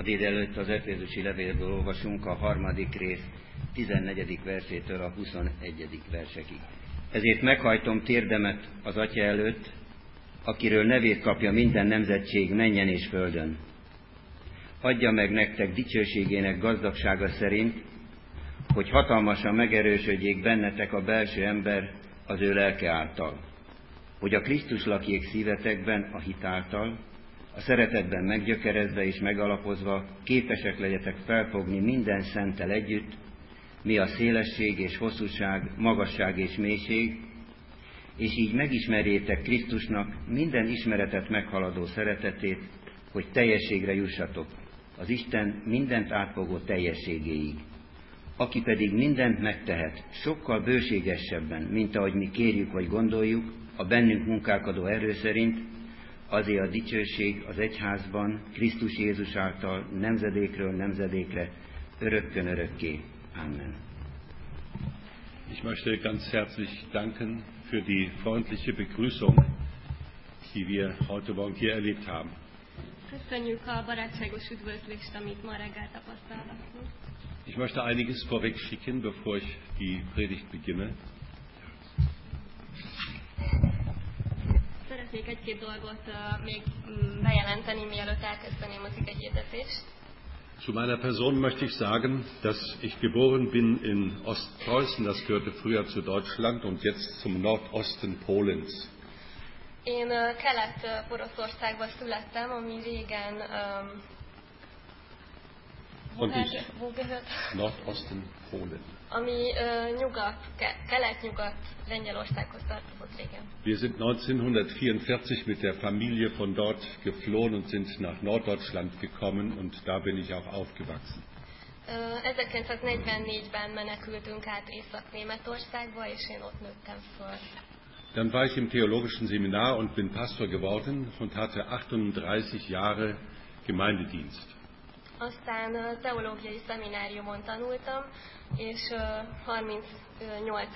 A délelőtt az Efézusi levélből olvasunk a 3. rész 14. versétől a 21. versekig. Ezért meghajtom térdemet az Atya előtt, akiről nevét kapja minden nemzetség mennyen és földön. Adja meg nektek dicsőségének gazdagsága szerint, hogy hatalmasan megerősödjék bennetek a belső ember az ő lelke által, hogy a Krisztus lakjék szívetekben a hit által, a szeretetben meggyökerezve és megalapozva képesek legyetek felfogni minden szenttel együtt, mi a szélesség és hosszúság, magasság és mélység, és így megismerjétek Krisztusnak minden ismeretet meghaladó szeretetét, hogy teljességre jussatok, az Isten mindent átfogó teljességéig. Aki pedig mindent megtehet, sokkal bőségesebben, mint ahogy mi kérjük vagy gondoljuk, a bennünk munkálkodó erő szerint, azért a dicsőség az egyházban, Krisztus Jézus által, nemzedékről nemzedékre, örökkön örökké. Amen. Ich möchte ganz herzlich danken für die freundliche Begrüßung, die wir heute Morgen hier erlebt haben. Köszönjük a barátságos üdvözlést, amit ma reggel tapasztalhattunk. Ich möchte einiges vorweg schicken, bevor ich die Predigt beginne. Szeretnék egy-két dolgot még bejelenteni, mielőtt elkezdeném az igehirdetést. Zu meiner Person möchte ich sagen, dass ich geboren bin in Ostpreußen, das gehörte früher zu Deutschland und jetzt zum Nordosten Polens. Én Kelet-Poroszországban születtem, ami régen Nordosten Polen. Ami kelet-nyugat Lengyelországhoz tartozott régen. Wir sind 1944 mit der Familie von dort geflohen und sind nach Norddeutschland gekommen und da bin ich auch aufgewachsen. 1944-ben menekültünk át Észak-Németországba, és én ott nőttem föl. Dann war ich im theologischen Seminar und bin Pastor geworden und hatte 38 Jahre Gemeindedienst. Aztán teológiai szemináriumon tanultam, és 38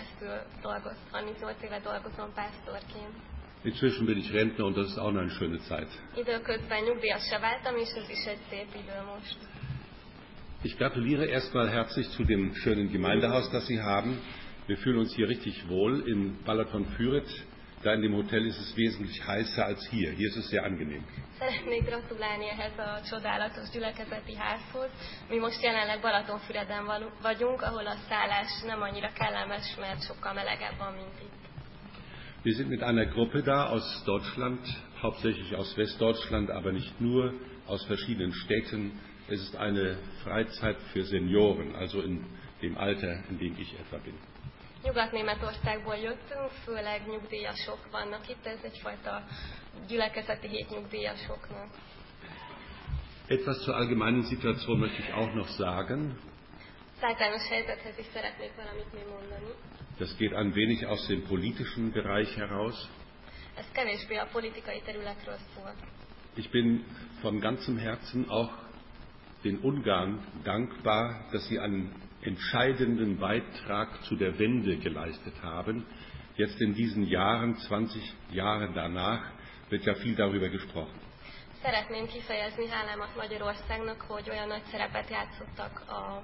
éve dolgozom pásztorként. Inzwischen bin ich Rentner und das ist auch noch eine schöne Zeit. Időközben nyugdíjasra váltam, és ez is egy szép idő most. Ich gratuliere erstmal herzlich zu dem schönen Gemeindehaus, das Sie haben. Wir fühlen uns hier richtig wohl in Balaton-Führet. Da in dem Hotel ist es wesentlich heißer als hier. Hier ist es sehr angenehm. Szeretnék gratulálni ehhez a csodálatos gyülekezeti házhoz. Mi most jelenleg Balatonfüreden vagyunk, ahol a szállás nem annyira kellemes, mert sokkal melegebb van, mint itt. Wir sind mit einer Gruppe da aus Deutschland, hauptsächlich aus Westdeutschland, aber nicht nur, aus verschiedenen Städten. Es ist eine Freizeit für Senioren, also in dem Alter, in dem ich etwa bin. Nyugat-Németországból jöttünk, főleg nyugdíjasok vannak itt, ez egyfajta gyülekezeti hét nyugdíjasoknak. Etwas zur allgemeinen Situation möchte ich auch noch sagen. Általános helyzethez is szeretnék valamit még mondani. Das geht ein wenig aus dem politischen Bereich heraus. Ez kevésbé a politikai területről szól. Ich bin von ganzem Herzen auch den Ungarn dankbar, dass sie einen entscheidenden Beitrag zu der Wende geleistet haben. Jetzt in diesen Jahren, 20 Jahre danach, wird ja viel darüber gesprochen. Szeretném kifejezni hálámat Magyarországnak, hogy olyan nagy szerepet játszottak a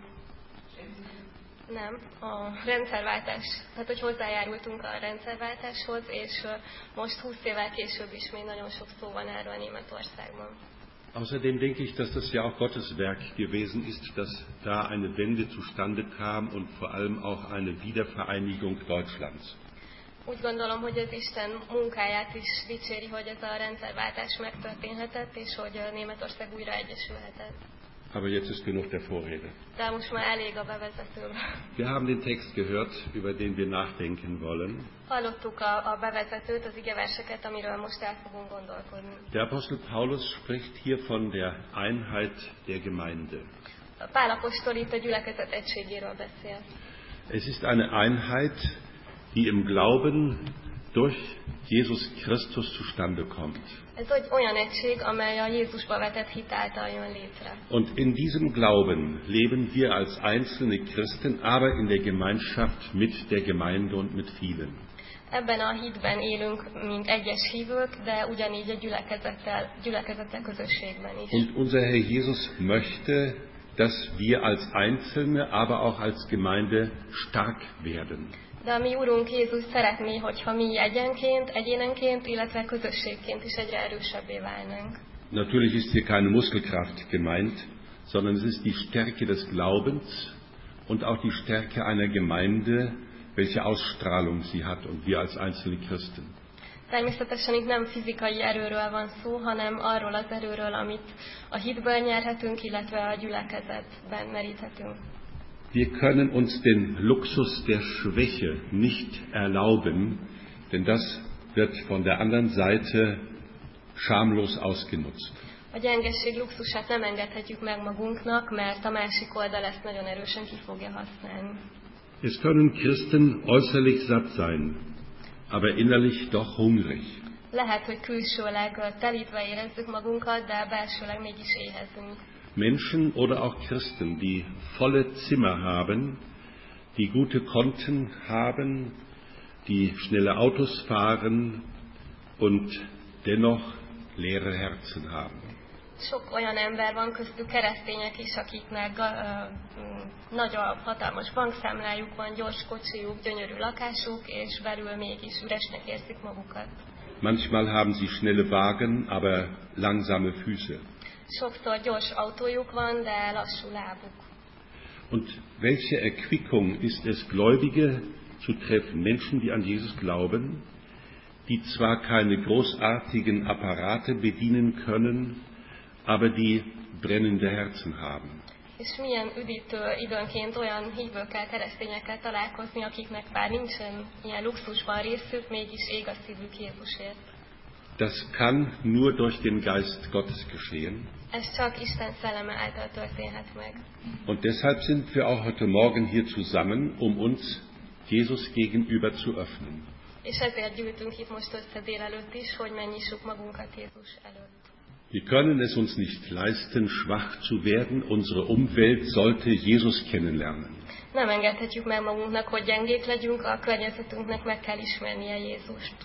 rendszerváltás, tehát hogy hozzájárultunk a rendszerváltáshoz, és most 20 évvel később is még nagyon sok szó van erről Németországban. Außerdem denke ich, dass das ja auch Gottes Werk gewesen ist, dass da eine Wende zustande kam und vor allem auch eine Wiedervereinigung Deutschlands. Úgy gondolom, hogy az Isten munkáját is dicséri, hogy ez a rendszerváltás megtörténhetett, és hogy Németország újra egyesülhetett. Aber jetzt ist genug der Vorrede. De most már elég a bevezetőről. Wir haben den Text gehört, über den wir nachdenken wollen. Hallottuk a bevezetőt, az igeverseket, amiről most el fogunk gondolkodni. Der Apostel Paulus spricht hier von der Einheit der Gemeinde. Pál apostol itt a gyülekezet egységéről beszél. Es ist eine Einheit, die im Glauben durch Jesus Christus zustande kommt. Ez egy olyan egység, amely a Jézusba vetett hit által jön létre. Und in diesem Glauben leben wir als einzelne Christen, aber in der Gemeinschaft mit der Gemeinde und mit vielen. Ebben a hitben élünk, mint egyes hívők, de ugyanígy a gyülekezettel közösségben is. Und unser Herr Jesus möchte, dass wir als Einzelne, aber auch als Gemeinde stark werden. De a mi Urunk Jézus szeretné, hogyha mi egyénenként, illetve közösségként is egyre erősebbé válnánk. Natürlich ist hier keine Muskelkraft gemeint, sondern es ist die Stärke des Glaubens und auch die Stärke einer Gemeinde, welche Ausstrahlung sie hat und wir als einzelne Christen. Természetesen itt nem fizikai erőről van szó, hanem arról az erőről, amit a hitből nyerhetünk, illetve a gyülekezetben meríthetünk. Wir können uns den Luxus der Schwäche nicht erlauben, denn das wird von der anderen Seite schamlos ausgenutzt. A gyengeség luxusát nem engedhetjük meg magunknak, mert a másik oldal ezt nagyon erősen ki fogja használni. Es können Christen äußerlich satt sein, aber innerlich doch hungrig. Lehet, hogy külsőleg telítve érezzük magunkat, de belsőleg mégis éhezünk. Menschen oder auch Christen, die volle Zimmer haben, die gute Konten haben, die schnelle Autos fahren und dennoch leere Herzen haben. Sok olyan ember van, köztük keresztények is, akiknek nagy a hatalmas bankszámlájuk van, gyors kocsijuk, gyönyörű lakásuk, és belül mégis üresnek érzik magukat. Manchmal haben sie schnelle Wagen, aber langsame Füße. Sokszor gyors autójuk van, de lassú lábuk. Und welche Erquickung ist es, Gläubige zu treffen, Menschen, die an Jesus glauben, die zwar keine großartigen Apparate bedienen können, aber die brennende Herzen haben. És milyen üdítő időnként olyan hívőkkel, keresztényekkel találkozni, akiknek bár nincsen ilyen luxusban részük, mégis ég a szívük Jézusért. Das kann nur durch den Geist Gottes geschehen. Ez csak Isten szelleme által történhet meg. Und deshalb sind wir auch heute Morgen hier zusammen, um uns Jesus gegenüber zu öffnen. És ezért gyűltünk itt most össze délelőtt is, hogy megnyissuk magunkat Jézus előtt. Wir können es uns nicht leisten, schwach zu werden. Unsere Umwelt sollte Jesus kennenlernen. Nem engedhetjük meg magunknak, hogy gyengék legyünk, a környezetünknek meg kell ismernie Jézust.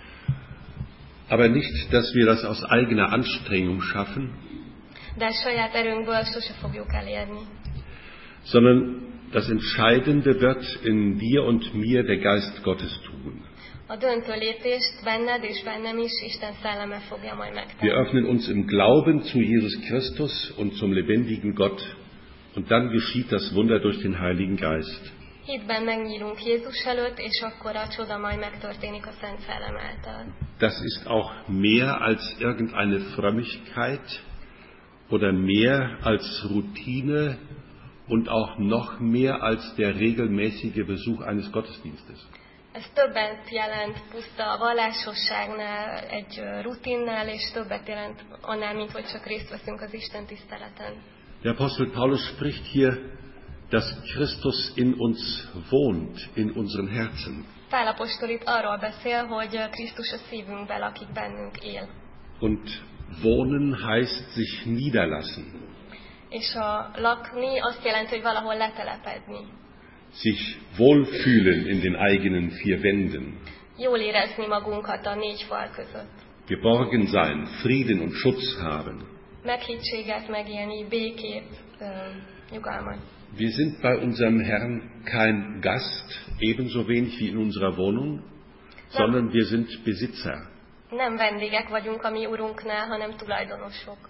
Aber nicht, dass wir das aus eigener Anstrengung schaffen, De saját erőnkből sose fogjuk elérni. sondern das Entscheidende wird in dir und mir der Geist Gottes tun. A döntő lépést benned és bennem is Isten szelleme fogja majd Wir megtenni. öffnen uns im Glauben zu Jesus Christus und zum lebendigen Gott und dann geschieht das Wunder durch den Heiligen Geist. Hitben megnyílunk Jézus előtt, és akkor a csoda majd megtörténik a Szent Szellem által. Das ist auch mehr als irgendeine Frömmigkeit oder mehr als Routine und auch noch mehr als der regelmäßige Besuch eines Gottesdienstes. Ez többet jelent puszta a vallásosságnál, egy rutinnál, és többet jelent annál, mint hogy csak részt veszünk az Isten tiszteleten. Der Apostel Paulus spricht hier, dass Christus in uns wohnt, in unseren Herzen. Pál apostol itt arról beszél, hogy Krisztus a szívünkben lakik, bennünk él. Und wohnen heißt sich niederlassen, És a lakni azt jelenti, hogy valahol letelepedni. sich wohlfühlen in den eigenen vier Wänden, Jól érezni magunkat a négy fal között. geborgen sein, Frieden und Schutz haben. Meghittséget megélni, békét, nyugalmat. Wir sind bei unserem Herrn kein Gast, ebenso wenig wie in unserer Wohnung, sondern wir sind Besitzer. Nem vendégek vagyunk a mi Urunknál, hanem tulajdonosok.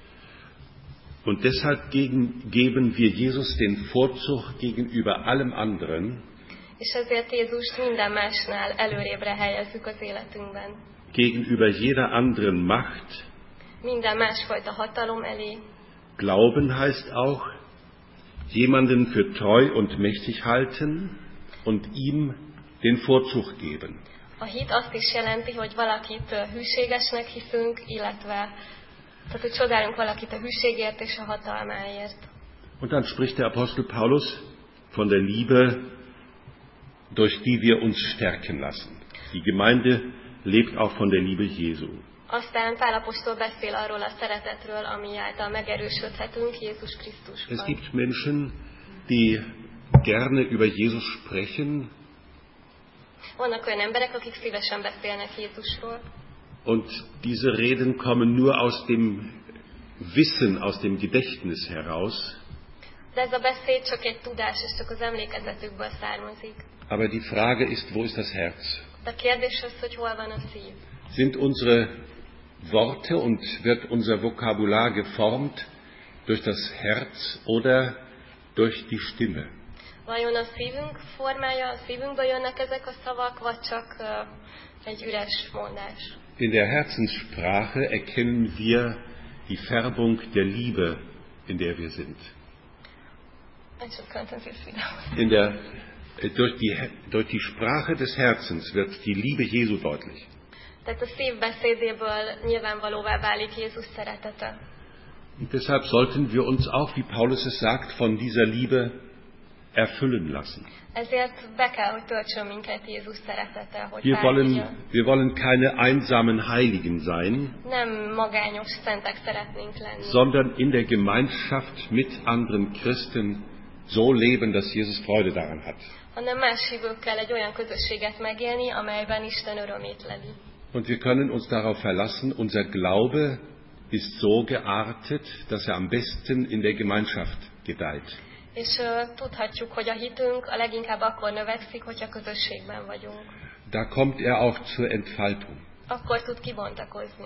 Und deshalb geben wir Jesus den Vorzug gegenüber allem anderen, És ezért Jézust minden másnál előrébre helyezzük az életünkben. gegenüber jeder anderen Macht. Minden másfajta hatalom elé. Glauben heißt auch, jemanden für treu und mächtig halten und ihm den Vorzug geben. A hit azt is jelenti, hogy valakit hűségesnek hiszünk, illetve tehát, hogy csodálunk valakit a hűségért és a hatalmáért. Und dann spricht der Apostel Paulus von der Liebe, durch die wir uns stärken lassen. Die Gemeinde lebt auch von der Liebe Jesu. Aztán Pál apostol beszél arról a szeretetről, ami által megerősödhetünk Jézus Es Krisztusban. gibt Menschen, die gerne über Jesus sprechen, Vannak olyan emberek, akik szívesen beszélnek Jézusról. Und diese Reden kommen nur aus dem Wissen, aus dem Gedächtnis heraus. De ez a beszéd csak egy tudás, és csak az emlékezetükből származik. Aber die Frage ist, wo ist das Herz? De a kérdés az, hogy hol van a szív. Sind unsere Worte und wird unser Vokabular geformt durch das Herz oder durch die Stimme? Vajon a szívünk formája, a szívünkből jönnek ezek a szavak, vagy csak egy üres mondás? In der Herzenssprache erkennen wir die Färbung der Liebe, in der wir sind. Durch die Sprache des Herzens wird die Liebe Jesu deutlich. Tehát a szív beszédéből nyilvánvalóvá válik Jézus szeretete. Und deshalb sollten wir uns auch, wie Paulus es sagt, von dieser Liebe erfüllen lassen. Ezért be kell, hogy töltsön minket Jézus szeretete, hogy wir wollen keine einsamen Heiligen sein, nem magányos szentek szeretnénk lenni, sondern in der Gemeinschaft mit anderen Christen so leben, dass Jesus Freude daran hat. Hanem más hívőkkel egy olyan közösséget megélni, amelyben Isten örömét leli. Und wir können uns darauf verlassen, unser Glaube ist so geartet, dass er am besten in der Gemeinschaft gedeiht. És tudhatjuk, hogy a hitünk a leginkább akkor növekszik, hogyha közösségben vagyunk. Da kommt er auch zur Entfaltung. Akkor tud kibontakozni.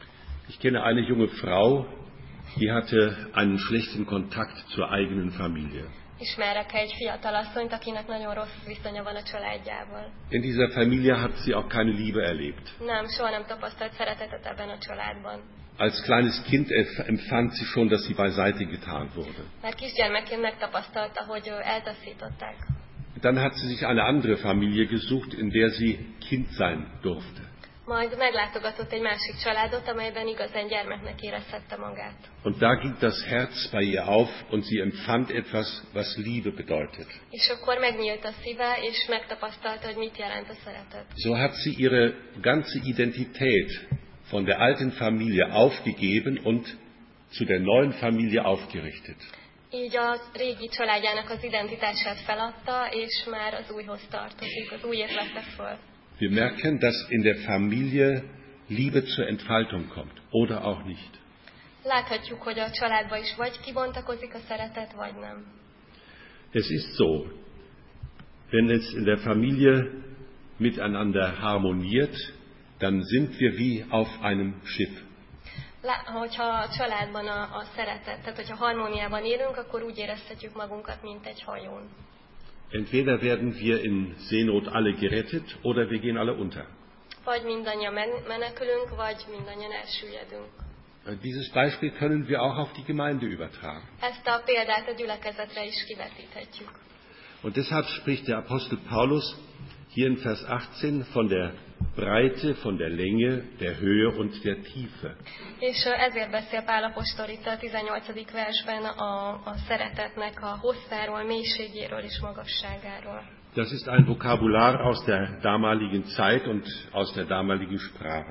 Ich kenne eine junge Frau, die hatte einen schlechten Kontakt zur eigenen Familie. Ismerek egy fiatal asszonyt, akinek nagyon rossz viszonya van a családjával. In dieser Familie hat sie auch keine Liebe erlebt. Nem, soha nem tapasztalt szeretetet ebben a családban. Als kleines Kind empfand sie schon, dass sie beiseite getan wurde. Már kisgyermekként megtapasztalta, hogy eltaszították. Dann hat sie sich eine andere Familie gesucht, in der sie Kind sein durfte. Majd meglátogatott egy másik családot, amelyben igazán gyermeknek érezhette magát. Und da ging das Herz bei ihr auf und sie empfand etwas, was Liebe bedeutet. És akkor megnyílt a szíve, és megtapasztalta, hogy mit jelent a szeretet. So hat sie ihre ganze Identität von der alten Familie aufgegeben und zu der neuen Familie aufgerichtet. Így a régi családjának az identitását feladta, és már az újhoz tartozik, az újért vette föl. Wir merken, dass in der Familie Liebe zur Entfaltung kommt oder auch nicht. Láthatjuk, hogy a családban is vagy kibontakozik a szeretet, vagy nem. Es ist so, wenn es in der Familie miteinander harmoniert, dann sind wir wie auf einem Schiff. Hogyha a családban a szeretet, tehát hogyha harmóniában élünk, akkor úgy érezhetjük magunkat, mint egy hajón. Entweder werden wir in Seenot alle gerettet, oder wir gehen alle unter. Vagy mindannyian menekülünk, vagy mindannyian elsüllyedünk. Dieses Beispiel können wir auch auf die Gemeinde übertragen. Ezt a példát a gyülekezetre is kivetíthetjük. Und deshalb spricht der Apostel Paulus hier in Vers 18 von der Breite, von der Länge, der Höhe und der Tiefe. És ezért beszél Pál apostol itt a 18. versben a szeretetnek a hosszáról, mélységéről és magasságáról. Das ist ein Vokabular aus der damaligen Zeit und aus der damaligen Sprache.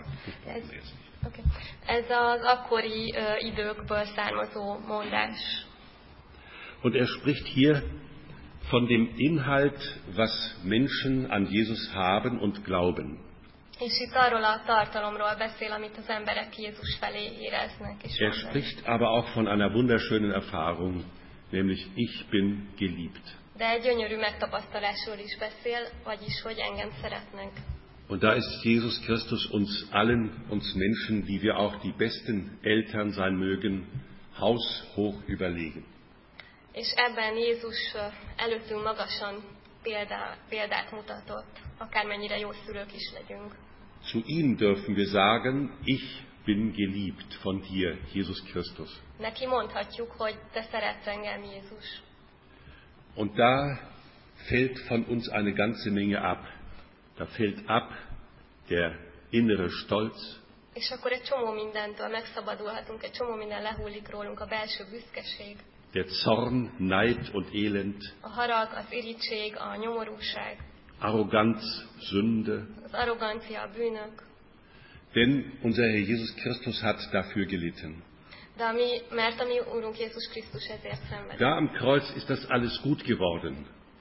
Ez az akkori időkből származó mondás. Und er spricht hier von dem Inhalt, was Menschen an Jesus haben und glauben. És itt arról a tartalomról beszél, amit az emberek Jézus felé éreznek. Er spricht aber auch von einer wunderschönen Erfahrung, nämlich ich bin geliebt. De egy gyönyörű megtapasztalásról is beszél, vagyis, hogy engem szeretnek. Und da ist Jesus Christus uns Menschen, die wir auch die besten Eltern sein mögen, haushoch überlegen. És ebben Jézus előttünk magasan példát mutatott, akármennyire jó szülők is legyünk. Zu ihm dürfen wir sagen, ich bin geliebt von dir, Jesus Christus. Neki mondhatjuk, hogy te szeretsz engem, Jézus. Und da fällt von uns eine ganze Menge ab. Da fällt ab der innere Stolz. És akkor egy csomó mindentől megszabadulhatunk, egy csomó minden lehullik rólunk, a belső büszkeség. Der Zorn, Neid und Elend. A harag, az irigység, a nyomorúság. Arroganz, Sünde. Az arrogancia, a bűnök. Denn unser Herr Jesus Christus hat dafür gelitten. Mert a mi Úrunk Jézus Krisztus ezért szenvedett. Da am Kreuz ist das alles gut geworden.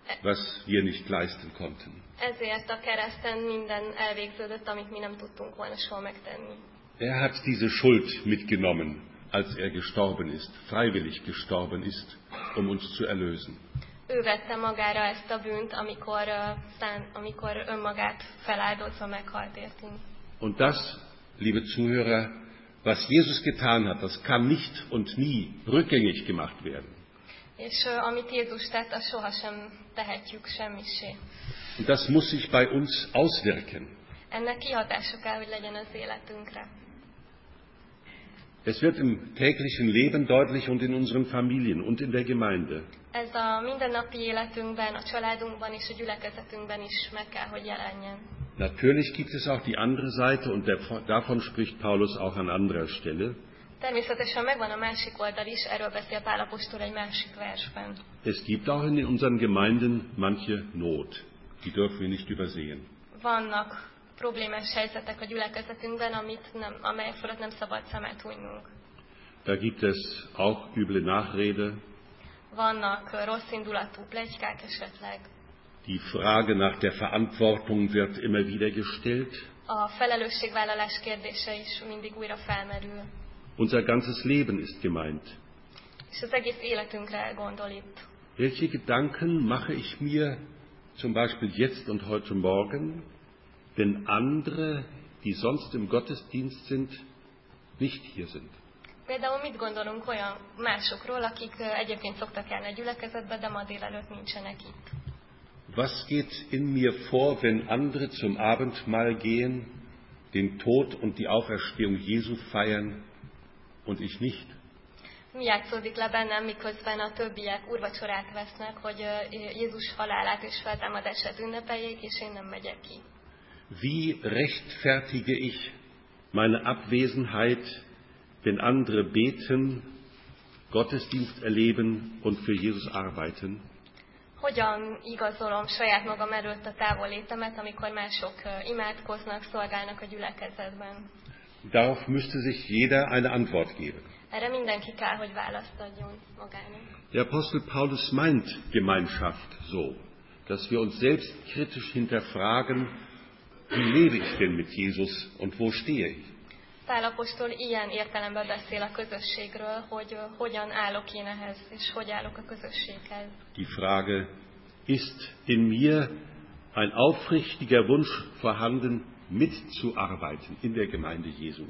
was wir nicht leisten konnten. Ezért a kereszten minden elvégződött, amit mi nem tudtunk volna soha megtenni. Er hat diese Schuld mitgenommen, als er gestorben ist, freiwillig gestorben ist, um uns zu erlösen. Ő vette magára ezt a bűnt, amikor önmagát feláldozva meghalt értünk. Und das, liebe Zuhörer, was Jesus getan hat, das kann nicht und nie rückgängig gemacht werden. És amit Jézus tett, azt sohasem tehetjük semmisé. Und das muss sich bei uns auswirken. Ennek kihatása kell, hogy legyen az életünkre. Es wird im täglichen Leben deutlich und in unseren Familien und in der Gemeinde. Ez a mindennapi életünkben, a családunkban és a gyülekezetünkben is meg kell, hogy jelenjen. Natürlich gibt es auch die andere Seite und davon spricht Paulus auch an anderer Stelle. Természetesen megvan a másik oldal is, erről beszél Pál apostol egy másik versben. Es gibt auch in unseren Gemeinden manche Not, die dürfen wir nicht übersehen. Vannak problémás helyzetek a gyülekezetünkben, amelyek fölött nem szabad szemet hunynunk. Da gibt es auch üble Nachrede. Vannak rossz indulatú pletykák esetleg. Die Frage nach der Verantwortung wird immer wieder gestellt. A felelősségvállalás kérdése is mindig újra felmerül. Unser ganzes Leben ist gemeint. És az egész életünkre gondol itt. Welche Gedanken mache ich mir zum Beispiel jetzt und heute Morgen, wenn andere, die sonst im Gottesdienst sind, nicht hier sind? Például mit gondolunk olyan másokról, akik egyébként szoktak járni a gyülekezetbe, de ma délelőtt nincsenek itt? Was geht in mir vor, wenn andere zum Abendmahl gehen, den Tod und die Auferstehung Jesu feiern und ich nicht? Mi játszódik le bennem, miközben a többiek úrvacsorát vesznek, hogy Jézus halálát és feltámadását ünnepeljék, és én nem megyek ki? Wie rechtfertige ich meine Abwesenheit, wenn andere beten, Gottesdienst erleben und für Jesus arbeiten? Hogyan igazolom saját magam előtt a távollétemet, amikor mások imádkoznak, szolgálnak a gyülekezetben? Darauf müsste sich jeder eine Antwort geben. Erre mindenki kell, hogy választ adjon magának. Der Apostel Paulus meint Gemeinschaft so, dass wir uns selbst kritisch hinterfragen, wie lebe ich denn mit Jesus und wo stehe ich? Pál apostol ilyen értelemben beszél a közösségről, hogy hogyan állok én ehhez, és hogy állok a közösséghez. Die Frage, ist in mir ein aufrichtiger Wunsch vorhanden, mitzuarbeiten in der Gemeinde Jesu?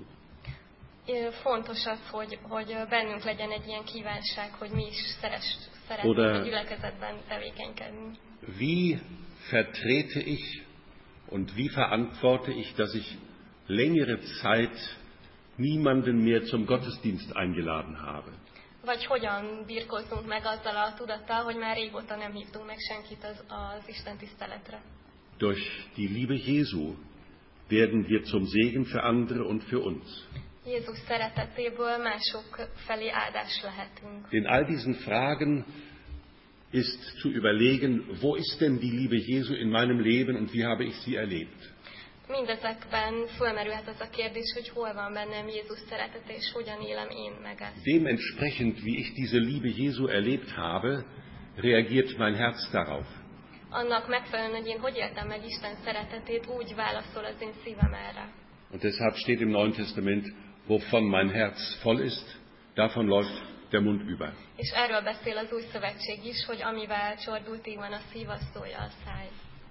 Fontos az, hogy bennünk legyen egy ilyen kívánság, hogy mi is szeretnénk a gyülekezetben tevékenykedni. Wie vertrete ich und wie verantworte ich, dass ich längere Zeit niemanden mehr zum Gottesdienst eingeladen habe? Vagy hogyan birkózzunk meg azzal a tudattal, hogy már régóta nem hívtunk meg senkit az Isten tiszteletre. Durch die Liebe Jesu werden wir zum Segen für andere und für uns. Jézus szeretetéből mások felé áldás lehetünk. In all diesen Fragen ist zu überlegen, wo ist denn die Liebe Jesu in meinem Leben und wie habe ich sie erlebt? Mindezekben fölmerülhet az a kérdés, hogy hol van bennem Jézus szeretete, és hogyan élem én meg ezt. Dementsprechend, wie ich diese Liebe Jesu erlebt habe, reagiert mein Herz darauf. Annak megfelelően, hogy én hogy éltem meg Isten szeretetét, úgy válaszol az én szívem erre. Und deshalb steht im Neuen Testament, wovon mein Herz voll ist, davon läuft der Mund über. És erről beszél az Új Szövetség is, hogy amivel csordultig van a szív, az szólja a száj.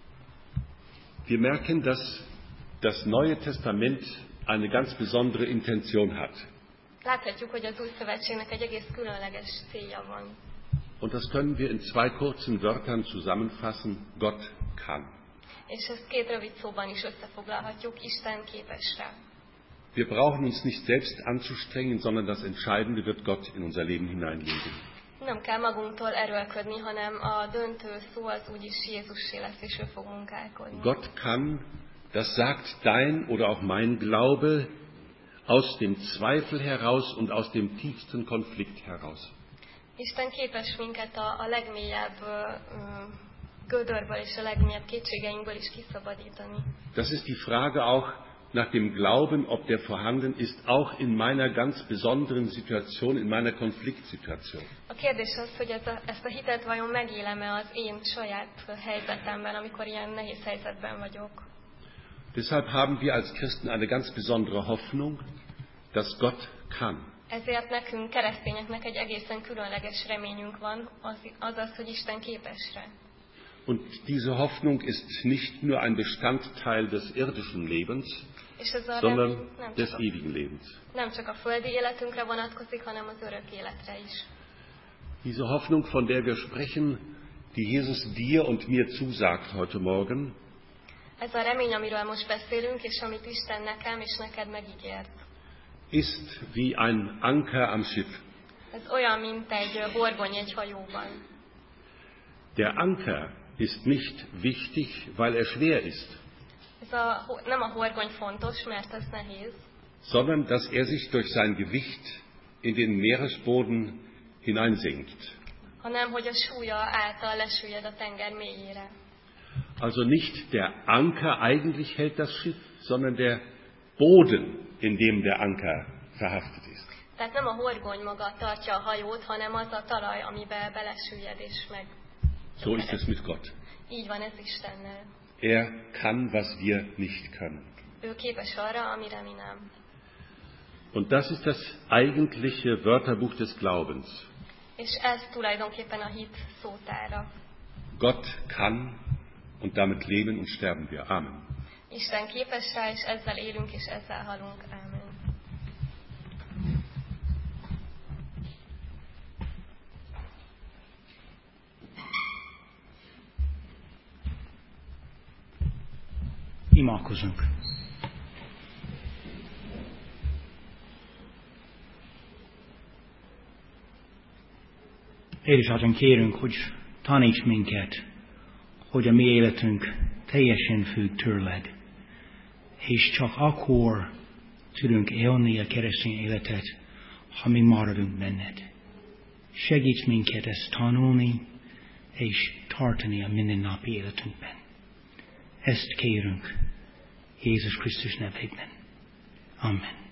Wir merken, dass das Neue Testament eine ganz besondere Intention hat. Láthatjuk, hogy az Új Szövetségnek egy egész különleges célja van. Und das können wir in zwei kurzen Wörtern zusammenfassen. Gott kann. És ezt két rövid szóban is összefoglalhatjuk, Isten képes rá. Wir brauchen uns nicht selbst anzustrengen, sondern das Entscheidende wird Gott in unser Leben hineinlegen. Nem kell magunktól erőlködni, hanem a döntő szó az úgyis Jézussé lesz, és ő fog munkálkodni. Gott kann, das sagt dein oder auch mein Glaube, aus dem Zweifel heraus und aus dem tiefsten Konflikt heraus. Isten képes minket a legmélyebb gödörből és a legmélyebb kétségeinkből is kiszabadítani. Das ist die Frage auch, nach dem Glauben, ob der vorhanden ist, auch in meiner ganz besonderen Situation, in meiner Konfliktsituation. A kérdés az, hogy ezt a hitet vajon megélem-e az én saját helyzetemben, amikor ilyen nehéz helyzetben vagyok. Deshalb haben wir als Christen eine ganz besondere Hoffnung, dass Gott kann. Ezért nekünk, keresztényeknek egy egészen különleges reményünk van, az, hogy Isten képes rá. Und diese Hoffnung ist nicht nur ein Bestandteil des irdischen Lebens, sondern des ewigen Lebens. Nem csak a földi életünkre vonatkozik, hanem az örök életre is. Diese Hoffnung, von der wir sprechen, die Jesus dir und mir zusagt heute Morgen, ez a remény, amiről most beszélünk, és amit Isten nekem és neked megígért. Ist wie ein Anker am Schiff. Ez olyan, mint egy horgony egy hajóban. Der Anker ist nicht wichtig, weil er schwer ist, Nem a horgony fontos, mert ez nehéz, sondern dass er sich durch sein Gewicht in den Meeresboden hineinsenkt. hanem hogy a súlya által lesüllyed a tenger mélyére. Also nicht der Anker eigentlich hält das Schiff, sondern der Boden, in dem der Anker verhaftet ist. Tehát nem a horgony maga tartja a hajót, hanem az a talaj, amiben belesüllyed és meg. So ist es mit Gott. Így van ez Istennel. Er kann, was wir nicht können. Ő képes arra, amire mi nem. Und das ist das eigentliche Wörterbuch des Glaubens. És ez tulajdonképpen a hit szótára. Gott kann und damit leben und sterben wir. Amen. Isten képes rá, és ezzel élünk, és ezzel halunk. Ámen. Imádkozzunk. Édesatyan, kérünk, hogy taníts minket, hogy a mi életünk teljesen függ tőled, és csak akkor tudunk élni a keresztény életet, ha mi maradunk benned. Segíts minket ezt tanulni, és tartani a mindennapi életünkben. Ezt kérünk Jézus Krisztus nevében. Amen.